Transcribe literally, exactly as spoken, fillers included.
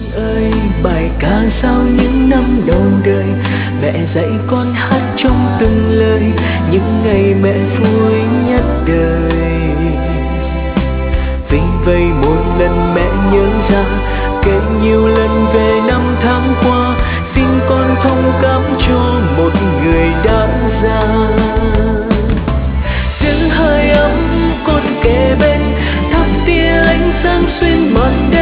ơi, bài ca sao những năm đầu đời mẹ dạy con hát trong từng lời những ngày mẹ vui nhất đời. Vì vậy một lần mẹ nhớ ra kể nhiều lần về năm tháng qua, xin con thông cảm cho một người đã ra. Giữ hơi ấm con kề bên, thắp tia ánh sáng xuyên màn đêm.